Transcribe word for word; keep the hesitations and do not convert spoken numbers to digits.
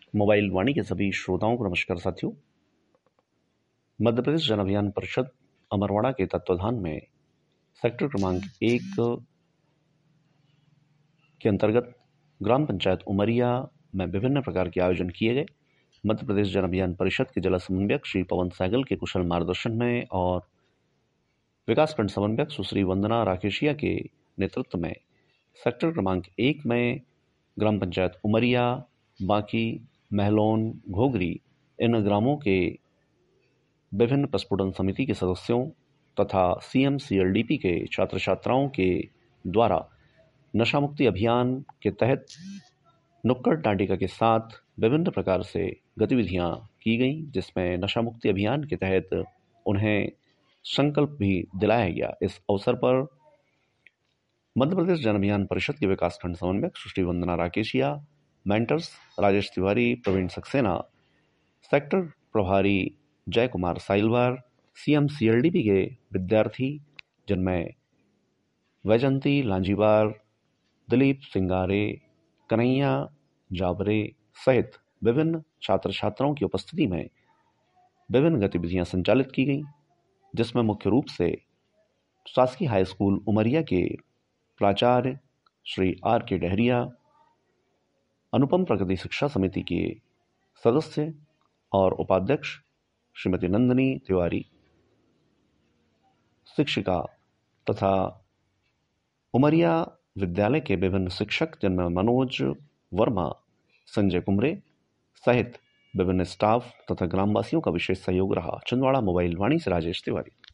Mobile वाणी के सभी श्रोताओं को नमस्कार साथियों। मध्य प्रदेश जन अभियान परिषद अमरवाड़ा के तत्वाधान में सेक्टर क्रमांक एक के अंतर्गत ग्राम पंचायत उमरिया में विभिन्न प्रकार के आयोजन किए गए। मध्य प्रदेश जन अभियान परिषद के जिला समन्वयक श्री पवन सहगल के कुशल मार्गदर्शन में और विकासखंड समन्वयक सुश्री वंदना राकेशिया के नेतृत्व में सेक्टर क्रमांक एक में ग्राम पंचायत उमरिया, बांकी, महलोन, घोगरी इन ग्रामों के विभिन्न प्रस्फुटन समिति के सदस्यों तथा सीएम सीएलडीपी के छात्र छात्राओं के द्वारा नशा मुक्ति अभियान के तहत नुक्कड़ नाटिका के साथ विभिन्न प्रकार से गतिविधियां की गई, जिसमें नशा मुक्ति अभियान के तहत उन्हें संकल्प भी दिलाया गया। इस अवसर पर मध्य प्रदेश जन अभियान परिषद के विकासखंड समन्वयक सुश्री वंदना राकेशिया, मेंटर्स राजेश तिवारी, प्रवीण सक्सेना, सेक्टर प्रभारी जय कुमार साइलवार, सीएम सीएलडीपी के विद्यार्थी जिनमें वैजंती लांजीवार, दिलीप सिंगारे, कन्हैया जाबरे सहित विभिन्न छात्र छात्राओं की उपस्थिति में विभिन्न गतिविधियां संचालित की गई, जिसमें मुख्य रूप से शासकीय हाई स्कूल उमरिया के प्राचार्य श्री आर के डहरिया, अनुपम प्रगति शिक्षा समिति के सदस्य और उपाध्यक्ष श्रीमती नंदिनी तिवारी, शिक्षिका तथा उमरिया विद्यालय के विभिन्न शिक्षक जिनमें मनोज वर्मा, संजय कुमरे सहित विभिन्न स्टाफ तथा ग्रामवासियों का विशेष सहयोग रहा। छिंदवाड़ा मोबाइल वाणी से राजेश तिवारी।